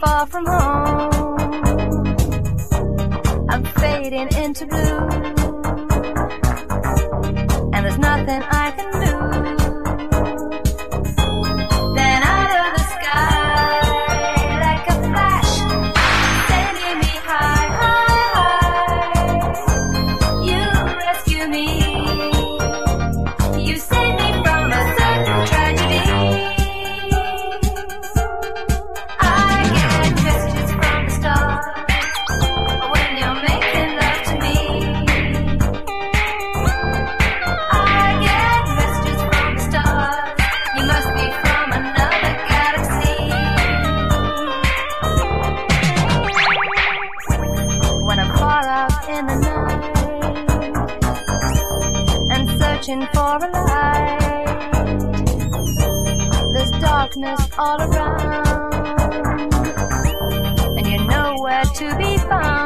far from home. I'm fading into blue, and there's nothing I can do. Then out of the sky, like a flash, sending me high, high, high. You rescue me, you save me from a certain tragedy. I get messages from the stars when you're making love to me. I get messages from the stars. You must be from another galaxy. When I'm far out in the night and searching for a light, there's darkness all around, and you're nowhere to be found.